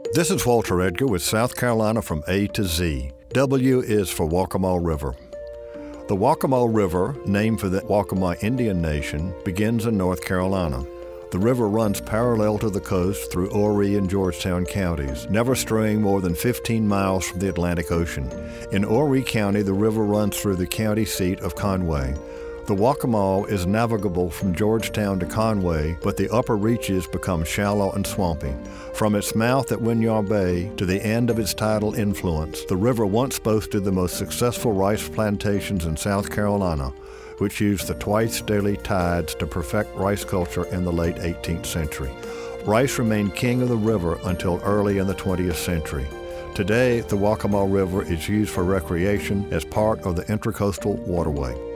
This is Walter Edgar with South Carolina from A to Z. W is for Waccamaw River. The Waccamaw River, named for the Waccamaw Indian Nation, begins in North Carolina. The river runs parallel to the coast through Horry and Georgetown counties, never straying more than 15 miles from the Atlantic Ocean. In Horry County, the river runs through the county seat of Conway. The Waccamaw is navigable from Georgetown to Conway, but the upper reaches become shallow and swampy. From its mouth at Winyah Bay to the end of its tidal influence, the river once boasted the most successful rice plantations in South Carolina, which used the twice-daily tides to perfect rice culture in the late 18th century. Rice remained king of the river until early in the 20th century. Today, the Waccamaw River is used for recreation as part of the Intracoastal Waterway.